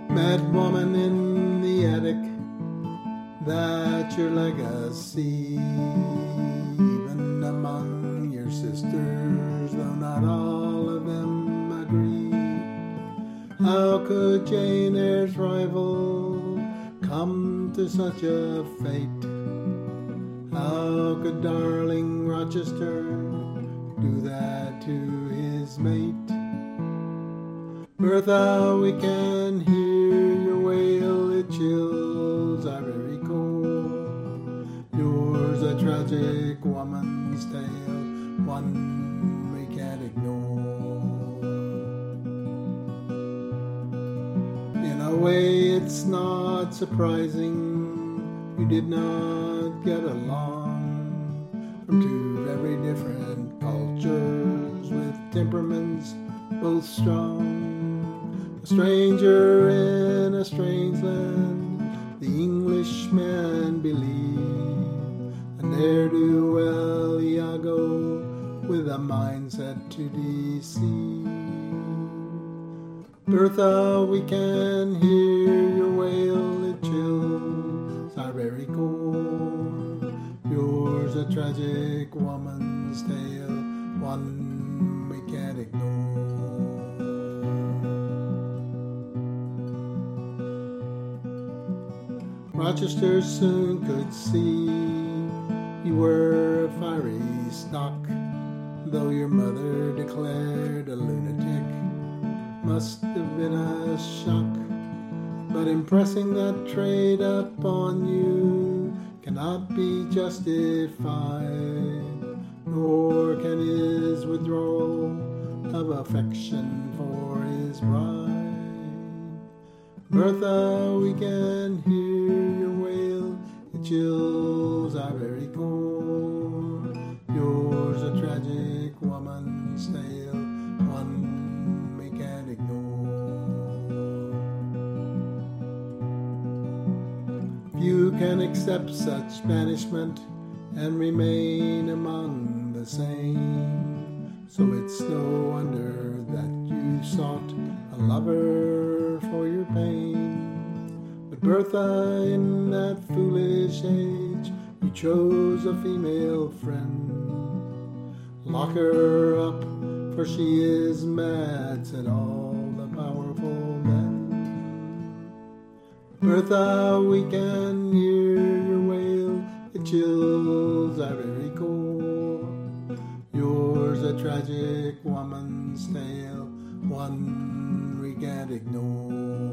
That woman in the attic, that's your legacy. Even among your sisters, though not all of them agree. How could Jane Eyre's rival come to such a fate? How could darling Rochester do that to his mate? Bertha, we can hear your wail, it chills our very core. Yours a tragic woman's tale, one we can't ignore. In a way it's not surprising you did not get along from two very different cultures with temperaments both strong. A stranger in a strange land, the Englishman believed, a ne'er-do-well Iago with a mindset to deceive. Bertha, we can hear your wail, it chills our very core. Yours a tragic woman's tale, one we can't ignore. Rochester soon could see you were a fiery stock, though your mother declared a lunatic must have been a shock. But impressing that trait upon you cannot be justified, nor can his withdrawal of affection for his bride. Bertha, we can hear your wail, it chills our very core. Yours a tragic woman's tale, one we can't ignore. Few can accept such banishment and remain among the same. So it's no wonder that you sought a lover for your pain. But Bertha, in that foolish age, you chose a female friend. Lock her up, for she is mad, said all the powerful men. Bertha, we can hear your wail, it chills our very core. Yours a tragic woman's tale, one we can't ignore.